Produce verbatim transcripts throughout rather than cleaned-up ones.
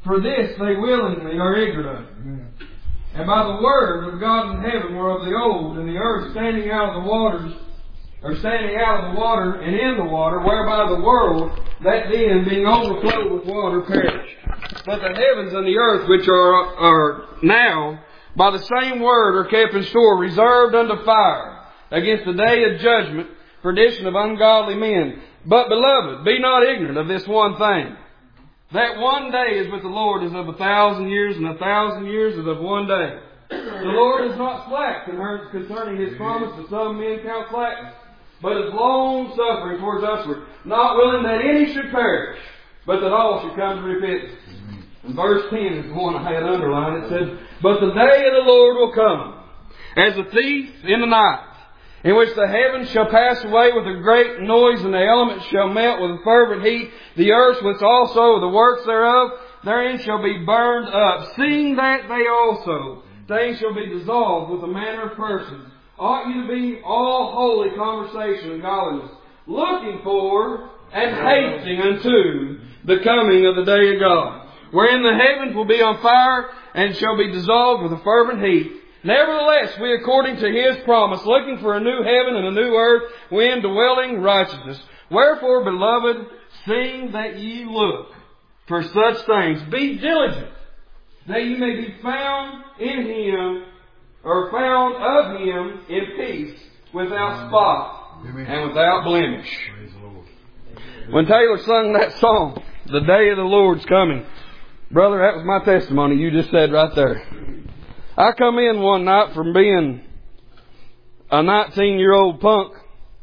For this they willingly are ignorant of. And by the word of God in heaven were of the old, and the earth standing out of the waters, or standing out of the water and in the water, whereby the world, that then being overflowed with water, perished. But the heavens and the earth, which are, are now, by the same word are kept in store, reserved unto fire, against the day of judgment, perdition of ungodly men. But, beloved, be not ignorant of this one thing, that one day is with the Lord is of a thousand years, and a thousand years is of one day. The Lord is not slack concerning His promise, as some men count slackness, but is long suffering towards usward, not willing that any should perish, but that all should come to repentance. And verse ten is the one I had underlined. It says, but the day of the Lord will come, as a thief in the night, in which the heavens shall pass away with a great noise, and the elements shall melt with a fervent heat. The earth with also the works thereof, therein shall be burned up. Seeing that they also, things shall be dissolved with a manner of persons. Ought you to be all holy conversation and godliness, looking for and hasting unto the coming of the day of God, wherein the heavens will be on fire and shall be dissolved with a fervent heat. Nevertheless, we according to His promise, looking for a new heaven and a new earth, wherein dwelling righteousness. Wherefore, beloved, seeing that ye look for such things, be diligent, that ye may be found in Him, or found of Him in peace, without spot, Amen, and without blemish. When Taylor sung that song, the day of the Lord's coming, brother, that was my testimony you just said right there. I come in one night from being a nineteen-year-old punk,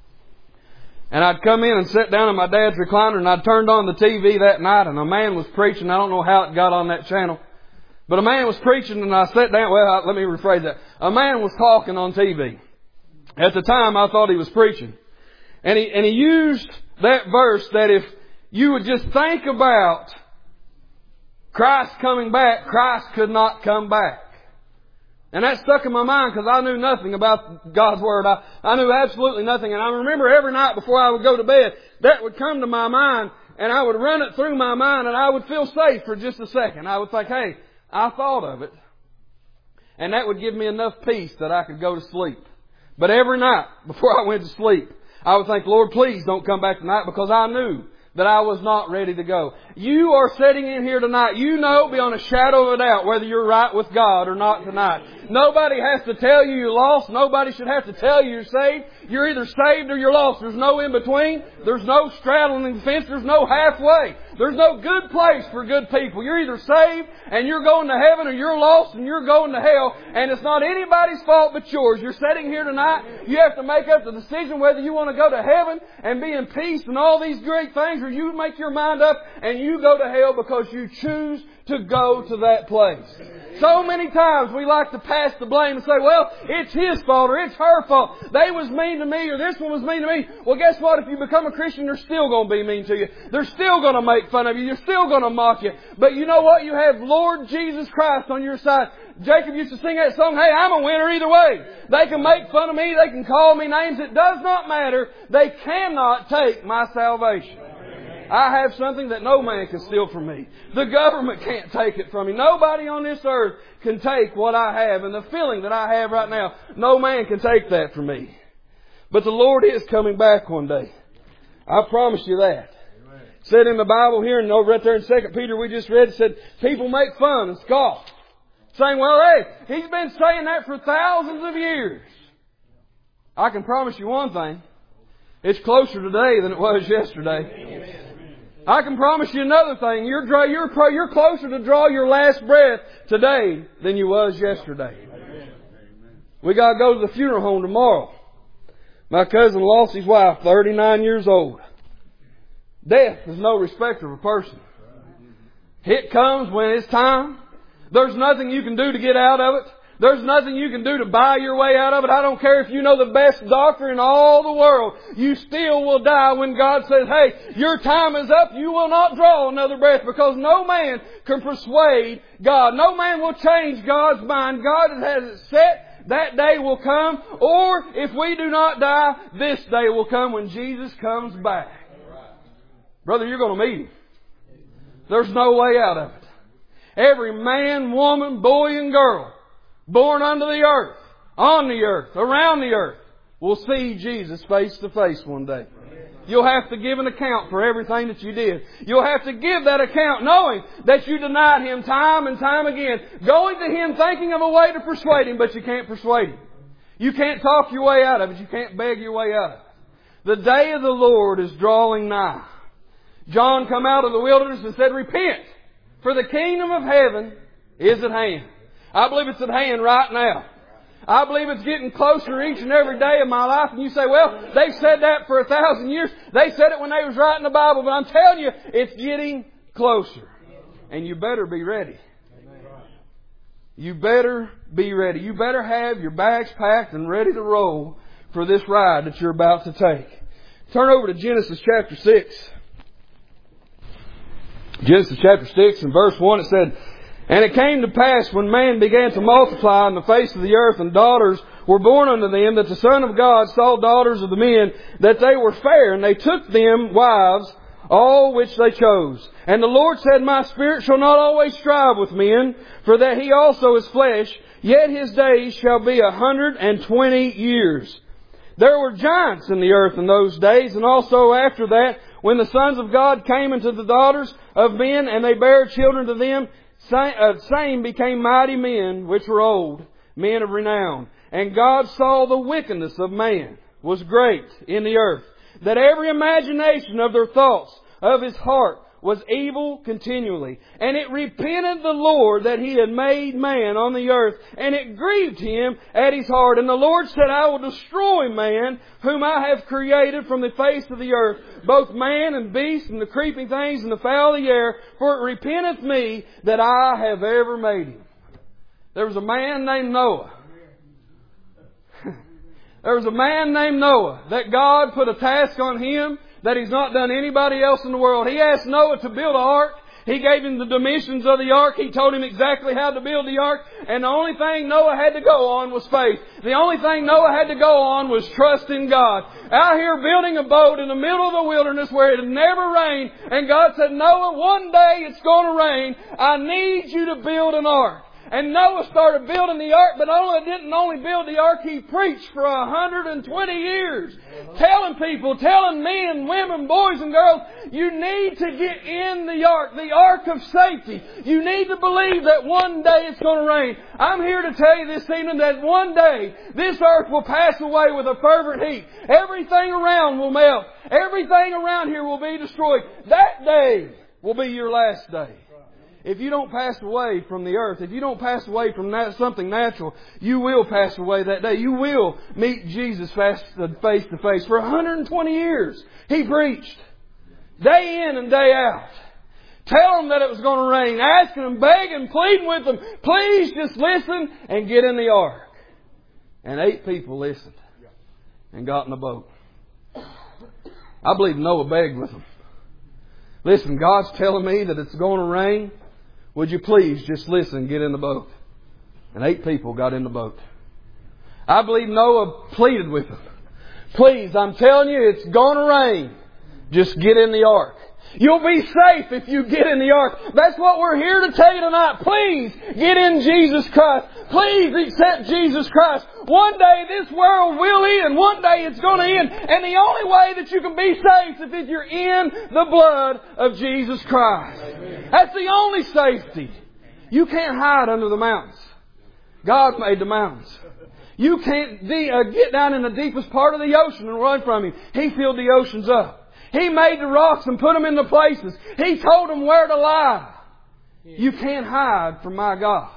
and I'd come in and sit down in my dad's recliner, and I'd turned on the T V that night, and a man was preaching. I don't know how it got on that channel, but a man was preaching, and I sat down. Well, let me rephrase that. A man was talking on T V. At the time, I thought he was preaching, and he and he used that verse that if you would just think about Christ coming back, Christ could not come back. And that stuck in my mind because I knew nothing about God's Word. I, I knew absolutely nothing. And I remember every night before I would go to bed, that would come to my mind, and I would run it through my mind, and I would feel safe for just a second. I would think, hey, I thought of it. And that would give me enough peace that I could go to sleep. But every night before I went to sleep, I would think, Lord, please don't come back tonight, because I knew that I was not ready to go. You are sitting in here tonight. You know beyond a shadow of a doubt whether you're right with God or not tonight. Nobody has to tell you you're lost. Nobody should have to tell you you're saved. You're either saved or you're lost. There's no in between. There's no straddling the fence. There's no halfway. There's no good place for good people. You're either saved and you're going to heaven, or you're lost and you're going to hell. And it's not anybody's fault but yours. You're sitting here tonight. You have to make up the decision whether you want to go to heaven and be in peace and all these great things, or you make your mind up and you go to hell because you choose to go to that place. So many times we like to pass the blame and say, well, it's his fault or it's her fault. They was mean to me, or this one was mean to me. Well, guess what? If you become a Christian, they're still going to be mean to you. They're still going to make fun of you. They're still going to mock you. But you know what? You have Lord Jesus Christ on your side. Jacob used to sing that song, hey, I'm a winner either way. They can make fun of me. They can call me names. It does not matter. They cannot take my salvation. I have something that no man can steal from me. The government can't take it from me. Nobody on this earth can take what I have. And the feeling that I have right now, no man can take that from me. But the Lord is coming back one day. I promise you that. Amen. It said in the Bible here, and over right there in Second Peter we just read, it said, people make fun and scoff. Saying, well, hey, he's been saying that for thousands of years. I can promise you one thing. It's closer today than it was yesterday. Amen. I can promise you another thing. You're, you're, you're closer to draw your last breath today than you was yesterday. Amen. We got to go to the funeral home tomorrow. My cousin lost his wife, thirty-nine years old. Death is no respecter of a person. It comes when it's time. There's nothing you can do to get out of it. There's nothing you can do to buy your way out of it. I don't care if you know the best doctor in all the world. You still will die when God says, hey, your time is up. You will not draw another breath, because no man can persuade God. No man will change God's mind. God has it set. That day will come. Or if we do not die, this day will come when Jesus comes back. Brother, you're going to meet Him. There's no way out of it. Every man, woman, boy and girl born unto the earth, on the earth, around the earth, will see Jesus face to face one day. You'll have to give an account for everything that you did. You'll have to give that account knowing that you denied Him time and time again. Going to Him thinking of a way to persuade Him, but you can't persuade Him. You can't talk your way out of it. You can't beg your way out of it. The day of the Lord is drawing nigh. John come out of the wilderness and said, repent, for the kingdom of heaven is at hand. I believe it's at hand right now. I believe it's getting closer each and every day of my life. And you say, well, they've said that for a thousand years. They said it when they was writing the Bible. But I'm telling you, it's getting closer. And you better be ready. You better be ready. You better have your bags packed and ready to roll for this ride that you're about to take. Turn over to Genesis chapter six. Genesis chapter six and verse one, it said, and it came to pass when man began to multiply on the face of the earth, and daughters were born unto them, that the Son of God saw daughters of the men, that they were fair, and they took them wives, all which they chose. And the Lord said, my spirit shall not always strive with men, for that he also is flesh, yet his days shall be a hundred and twenty years. There were giants in the earth in those days, and also after that, when the sons of God came into the daughters of men, and they bare children to them, same became mighty men which were old, men of renown. And God saw the wickedness of man was great in the earth, that every imagination of their thoughts of his heart was evil continually. And it repented the Lord that He had made man on the earth, and it grieved Him at His heart. And the Lord said, I will destroy man, whom I have created from the face of the earth, both man and beast and the creeping things and the fowl of the air, for it repenteth me that I have ever made him. There was a man named Noah. There was a man named Noah that God put a task on him that He's not done anybody else in the world. He asked Noah to build an ark. He gave him the dimensions of the ark. He told him exactly how to build the ark. And the only thing Noah had to go on was faith. The only thing Noah had to go on was trust in God. Out here building a boat in the middle of the wilderness where it had never rained. And God said, Noah, one day it's going to rain. I need you to build an ark. And Noah started building the ark, but only didn't only build the ark, he preached for a hundred and twenty years. Telling people, telling men, women, boys and girls, you need to get in the ark, the ark of safety. You need to believe that one day it's going to rain. I'm here to tell you this evening that one day this earth will pass away with a fervent heat. Everything around will melt. Everything around here will be destroyed. That day will be your last day. If you don't pass away from the earth, if you don't pass away from that, something natural, you will pass away that day. You will meet Jesus face to face. For one hundred twenty years, He preached. Day in and day out. Telling them that it was going to rain. Asking them, begging, pleading with them. Please just listen and get in the ark. And eight people listened. And got in the boat. I believe Noah begged with them. Listen, God's telling me that it's going to rain. Would you please just listen, get in the boat? And eight people got in the boat. I believe Noah pleaded with them. Please, I'm telling you, it's going to rain. Just get in the ark. You'll be safe if you get in the ark. That's what we're here to tell you tonight. Please get in Jesus Christ. Please accept Jesus Christ. One day this world will end. One day it's going to end. And the only way that you can be safe is if you're in the blood of Jesus Christ. Amen. That's the only safety. You can't hide under the mountains. God made the mountains. You can't de- uh, get down in the deepest part of the ocean and run from Him. He filled the oceans up. He made the rocks and put them in the places. He told them where to lie. You can't hide from my God.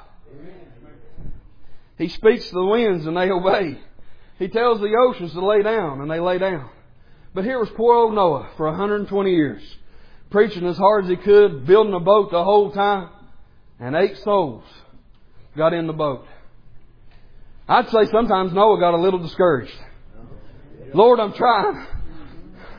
He speaks to the winds and they obey. He tells the oceans to lay down and they lay down. But here was poor old Noah for one hundred twenty years. Preaching as hard as he could, building a boat the whole time. And eight souls got in the boat. I'd say sometimes Noah got a little discouraged. Lord, I'm trying.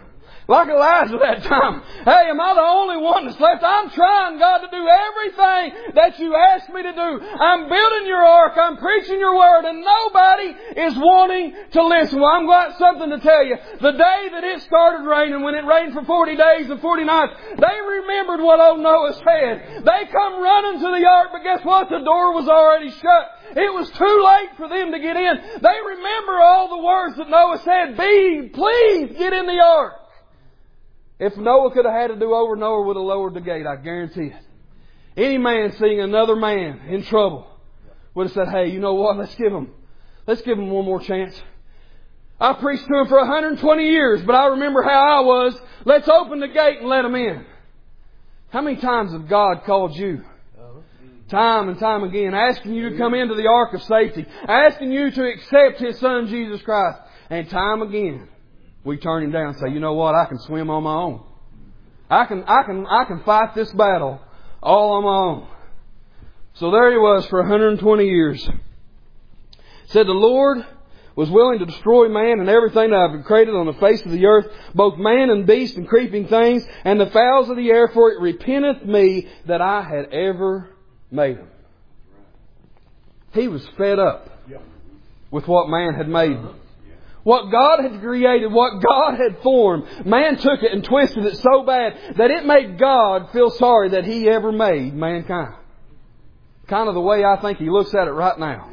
Like Elijah that time. Hey, am I the only one that's left? I'm trying, God, to do everything that you asked me to do. I'm building your ark. I'm preaching your word. And nobody is wanting to listen. Well, I've got something to tell you. The day that it started raining, when it rained for forty days and forty nights, they remembered what old Noah said. They come running to the ark, but guess what? The door was already shut. It was too late for them to get in. They remember all the words that Noah said. Be, please get in the ark. If Noah could have had to do over, Noah would have lowered the gate, I guarantee it. Any man seeing another man in trouble would have said, hey, you know what? Let's give him, let's give him one more chance. I preached to him for one hundred twenty years, but I remember how I was. Let's open the gate and let him in. How many times has God called you? Time and time again, asking you to come into the ark of safety, asking you to accept His Son, Jesus Christ. And time again, we turn Him down and say, you know what, I can swim on my own. I can, I can, I can fight this battle all on my own. So there he was for one hundred twenty years. Said the Lord was willing to destroy man and everything that I've created on the face of the earth, both man and beast and creeping things, and the fowls of the air, for it repenteth me that I had ever made them. He was fed up with what man had made them. What God had created, what God had formed, man took it and twisted it so bad that it made God feel sorry that He ever made mankind. Kind of the way I think He looks at it right now.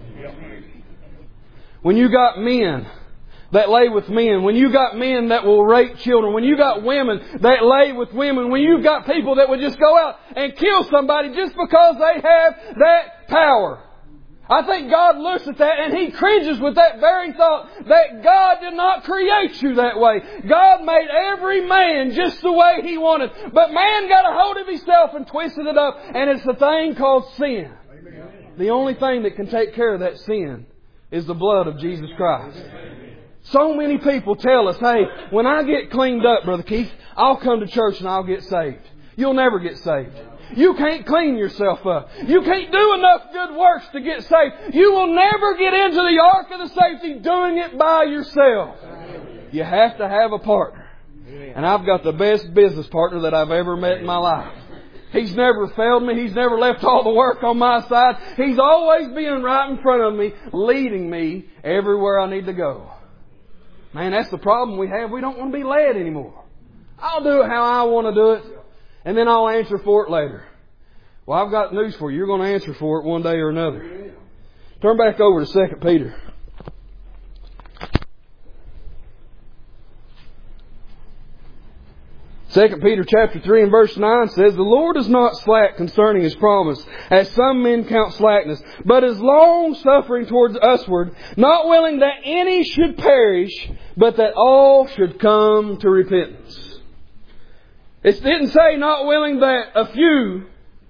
When you got men that lay with men, when you got men that will rape children, when you got women that lay with women, when you've got people that would just go out and kill somebody just because they have that power. I think God looks at that and He cringes with that very thought that God did not create you that way. God made every man just the way He wanted. But man got a hold of himself and twisted it up, and it's a thing called sin. Amen. The only thing that can take care of that sin is the blood of Jesus Christ. So many people tell us, hey, when I get cleaned up, Brother Keith, I'll come to church and I'll get saved. You'll never get saved. You can't clean yourself up. You can't do enough good works to get saved. You will never get into the ark of the safety doing it by yourself. You have to have a partner. And I've got the best business partner that I've ever met in my life. He's never failed me. He's never left all the work on my side. He's always been right in front of me, leading me everywhere I need to go. Man, that's the problem we have. We don't want to be led anymore. I'll do it how I want to do it, and then I'll answer for it later. Well, I've got news for you. You're going to answer for it one day or another. Turn back over to Second Peter. Second Peter chapter three and verse nine says, the Lord is not slack concerning His promise, as some men count slackness, but is long suffering towards usward, not willing that any should perish, but that all should come to repentance. It didn't say not willing that a few.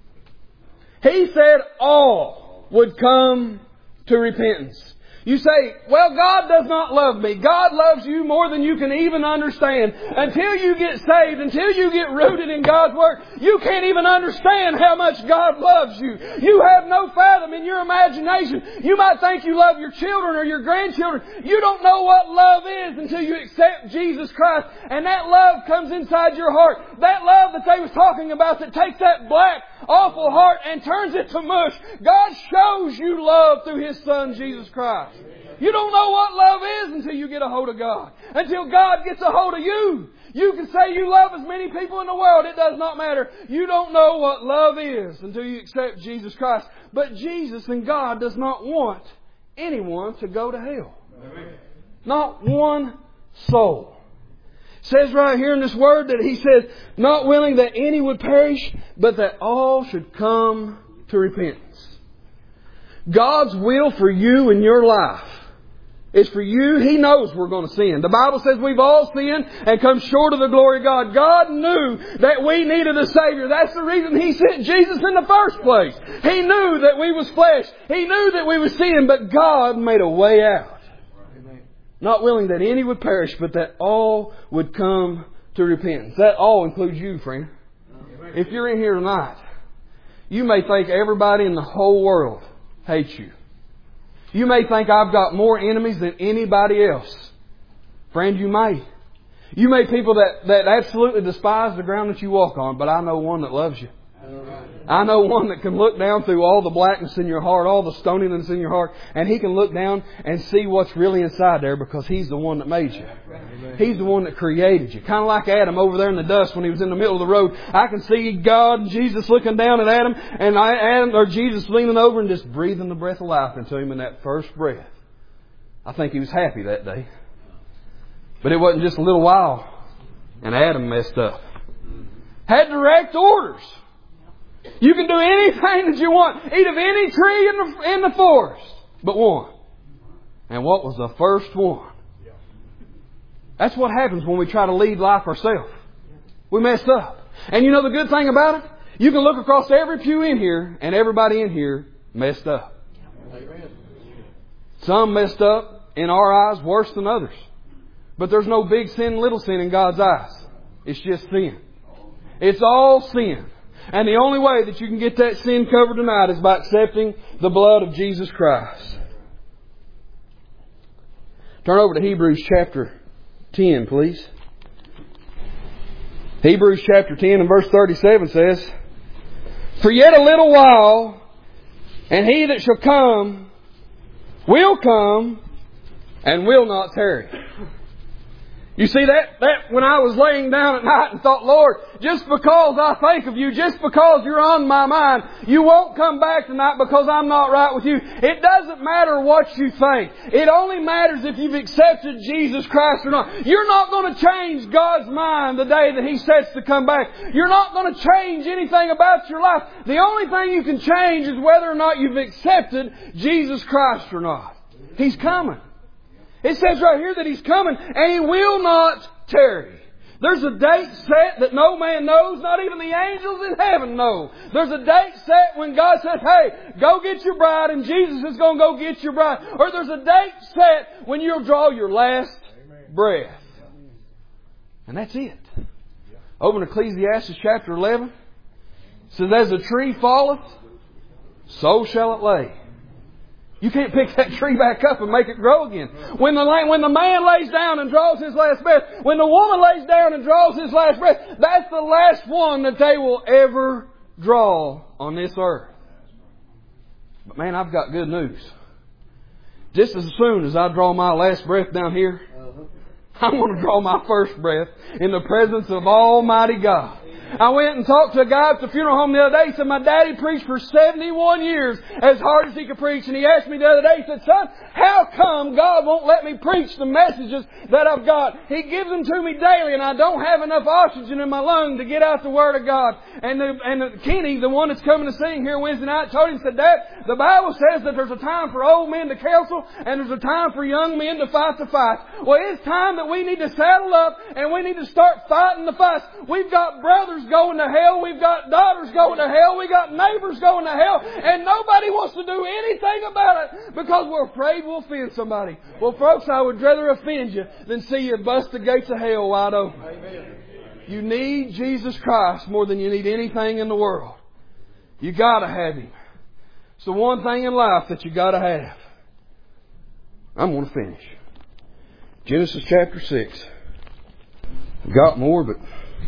He said all would come to repentance. You say, well, God does not love me. God loves you more than you can even understand. Until you get saved, until you get rooted in God's Word, you can't even understand how much God loves you. You have no fathom in your imagination. You might think you love your children or your grandchildren. You don't know what love is until you accept Jesus Christ. And that love comes inside your heart. That love that they was talking about that takes that black, awful heart and turns it to mush. God shows you love through His Son, Jesus Christ. You don't know what love is until you get a hold of God. Until God gets a hold of you. You can say you love as many people in the world. It does not matter. You don't know what love is until you accept Jesus Christ. But Jesus and God does not want anyone to go to hell. Not one soul. It says right here in this word that He says, not willing that any would perish, but that all should come to repentance. God's will for you in your life is for you. He knows we're going to sin. The Bible says we've all sinned and come short of the glory of God. God knew that we needed a Savior. That's the reason He sent Jesus in the first place. He knew that we was flesh. He knew that we was sin, but God made a way out. Amen. Not willing that any would perish, but that all would come to repentance. That all includes you, friend. Amen. If you're in here tonight, you may think everybody in the whole world hates you. You may think I've got more enemies than anybody else. Friend, you may. You may people that, that absolutely despise the ground that you walk on, but I know one that loves you. I know one that can look down through all the blackness in your heart, all the stoniness in your heart, and He can look down and see what's really inside there because He's the one that made you. He's the one that created you. Kind of like Adam over there in the dust when he was in the middle of the road. I can see God and Jesus looking down at Adam, and I, Adam or Jesus leaning over and just breathing the breath of life into him in that first breath. I think he was happy that day. But it wasn't just a little while, and Adam messed up. Had direct orders. You can do anything that you want. Eat of any tree in the, in the forest. But one. And what was the first one? That's what happens when we try to lead life ourselves. We mess up. And you know the good thing about it? You can look across every pew in here, and everybody in here messed up. Some messed up in our eyes worse than others. But there's no big sin, little sin in God's eyes. It's just sin. It's all sin. And the only way that you can get that sin covered tonight is by accepting the blood of Jesus Christ. Turn over to Hebrews chapter ten, please. Hebrews chapter ten and verse thirty-seven says, "For yet a little while, and He that shall come will come and will not tarry." You see, that, that when I was laying down at night and thought, Lord, just because I think of You, just because You're on my mind, You won't come back tonight because I'm not right with You. It doesn't matter what you think. It only matters if you've accepted Jesus Christ or not. You're not going to change God's mind the day that He sets to come back. You're not going to change anything about your life. The only thing you can change is whether or not you've accepted Jesus Christ or not. He's coming. It says right here that He's coming and He will not tarry. There's a date set that no man knows, not even the angels in heaven know. There's a date set when God says, hey, go get your bride, and Jesus is going to go get your bride. Or there's a date set when you'll draw your last breath. And that's it. Over in Ecclesiastes chapter eleven, it says, "As a tree falleth, so shall it lay." You can't pick that tree back up and make it grow again. When the, when the man lays down and draws his last breath, when the woman lays down and draws his last breath, that's the last one that they will ever draw on this earth. But man, I've got good news. Just as soon as I draw my last breath down here, I'm going to draw my first breath in the presence of Almighty God. I went and talked to a guy at the funeral home the other day. He said, my daddy preached for seventy-one years as hard as he could preach. And he asked me the other day, he said, son, how come God won't let me preach the messages that I've got? He gives them to me daily and I don't have enough oxygen in my lung to get out the Word of God. And the, and the, Kenny, the one that's coming to sing here Wednesday night, told him, said, Dad, the Bible says that there's a time for old men to counsel and there's a time for young men to fight the fight. Well, it's time that we need to saddle up and we need to start fighting the fights. We've got brothers going to hell. We've got daughters going to hell. We got neighbors going to hell. And nobody wants to do anything about it because we're afraid we'll offend somebody. Well, folks, I would rather offend you than see you bust the gates of hell wide open. Amen. You need Jesus Christ more than you need anything in the world. You got to have Him. It's the one thing in life that you got to have. I'm going to finish. Genesis chapter six. I've got more, but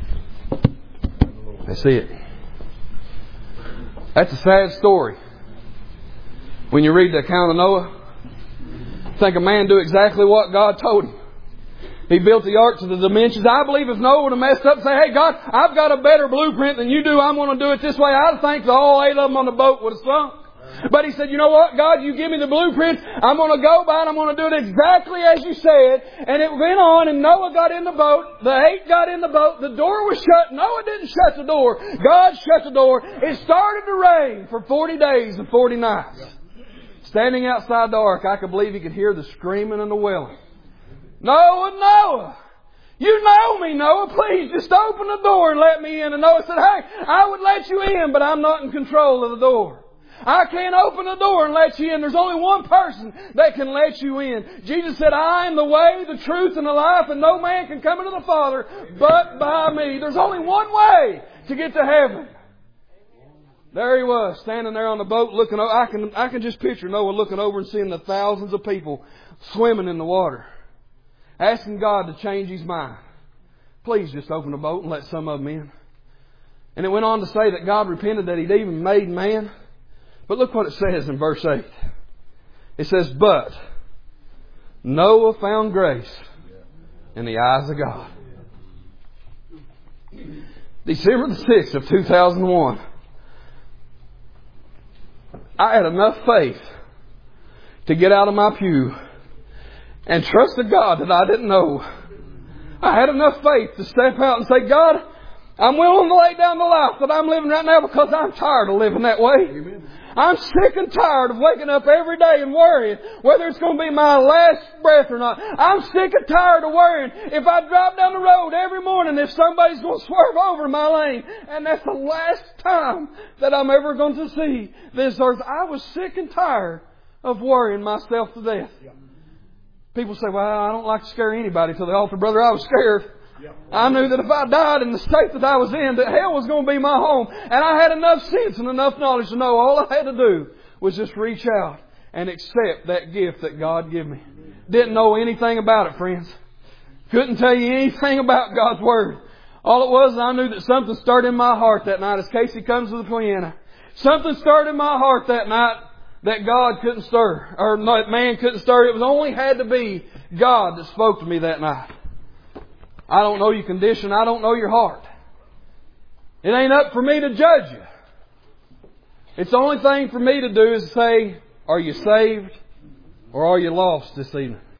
that's it. That's a sad story. When you read the account of Noah, think a man do exactly what God told him. He built the ark to the dimensions. I believe if Noah would have messed up and say, hey God, I've got a better blueprint than you do. I'm going to do it this way. I think the all eight of them on the boat would have sunk. But he said, you know what, God, you give me the blueprint. I'm going to go by it. I'm going to do it exactly as you said. And it went on and Noah got in the boat. The eight got in the boat. The door was shut. Noah didn't shut the door. God shut the door. It started to rain for forty days and forty nights. Standing outside the ark, I could believe he could hear the screaming and the wailing. Noah, Noah, you know me, Noah. Please just open the door and let me in. And Noah said, hey, I would let you in, but I'm not in control of the door. I can't open the door and let you in. There's only one person that can let you in. Jesus said, I am the way, the truth, and the life, and no man can come into the Father but by me. There's only one way to get to heaven. There he was, standing there on the boat looking over. I can, I can just picture Noah looking over and seeing the thousands of people swimming in the water, asking God to change his mind. please just open the boat and let some of them in. And it went on to say that God repented that He'd even made man. But look what it says in verse eight. It says, but Noah found grace in the eyes of God. December the sixth of two thousand one. I had enough faith to get out of my pew and trust the God that I didn't know. I had enough faith to step out and say, God, I'm willing to lay down the life that I'm living right now because I'm tired of living that way. Amen. I'm sick and tired of waking up every day and worrying whether it's going to be my last breath or not. I'm sick and tired of worrying if I drive down the road every morning if somebody's going to swerve over my lane. And that's the last time that I'm ever going to see this earth. I was sick and tired of worrying myself to death. People say, well, I don't like to scare anybody to the altar. Brother, I was scared. I knew that if I died in the state that I was in, that hell was going to be my home. And I had enough sense and enough knowledge to know all I had to do was just reach out and accept that gift that God gave me. Didn't know anything about it, friends. Couldn't tell you anything about God's Word. All it was, I knew that something stirred in my heart that night as Casey comes to the piano. Something stirred in my heart that night that God couldn't stir, or that man couldn't stir. It was only had to be God that spoke to me that night. I don't know your condition. I don't know your heart. It ain't up for me to judge you. It's the only thing for me to do is say, are you saved or are you lost this evening?